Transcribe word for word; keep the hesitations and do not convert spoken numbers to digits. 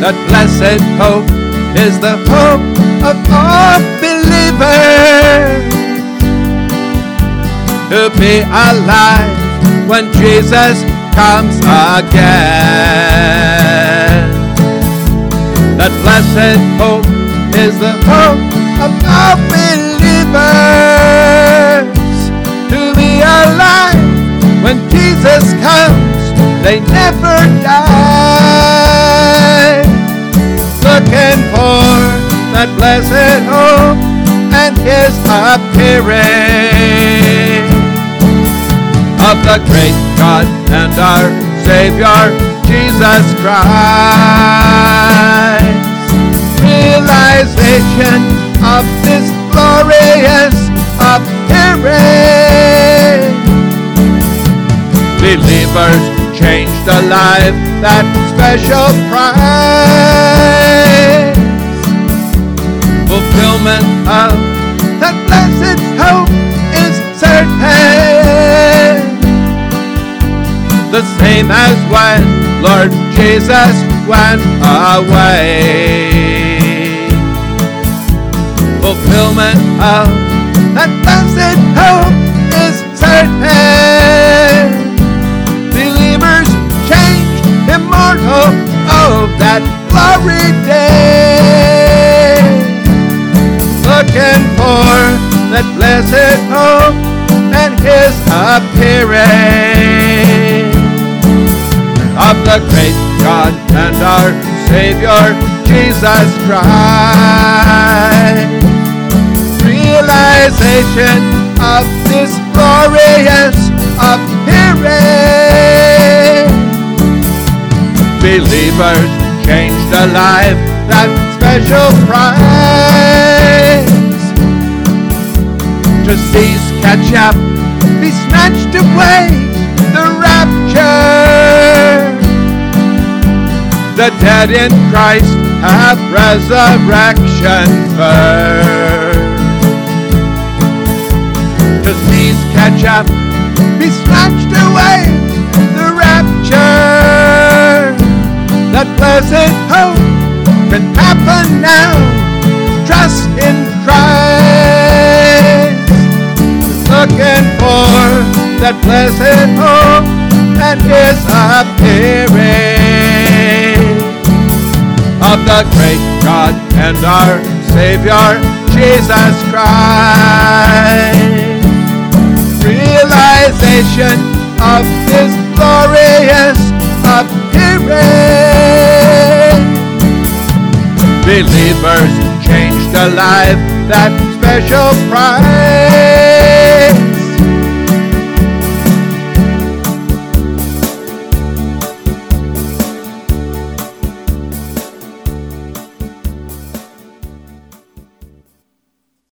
That blessed hope is the hope of all believers, to be alive when Jesus comes again. That blessed hope is the hope of all believers, to be alive when Jesus comes. They never die. Looking for that blessed hope and his appearing, of the great God and our Savior, Jesus Christ. Realization of this glorious appearing. Believers changed alive, that special prize. Fulfillment of that blessed hope is certain, the same as when Lord Jesus went away. Fulfillment of that blessed hope is certain. Believers changed, immortal, oh, that glory day. Looking for that blessed hope and his appearing, of the great God and our Savior, Jesus Christ. Realization of this glorious appearing. Believers changed alive, that special prize. To seize, catch up, be snatched away, the rapture. The dead in Christ have resurrection first. To seize, catch up, be snatched away, the rapture. That blessed hope can happen now. Trust in Christ. Looking for that blessed hope and his appearing, of the great God and our Savior, Jesus Christ. Realization of his glorious appearing. Believers changed alive, that special prize.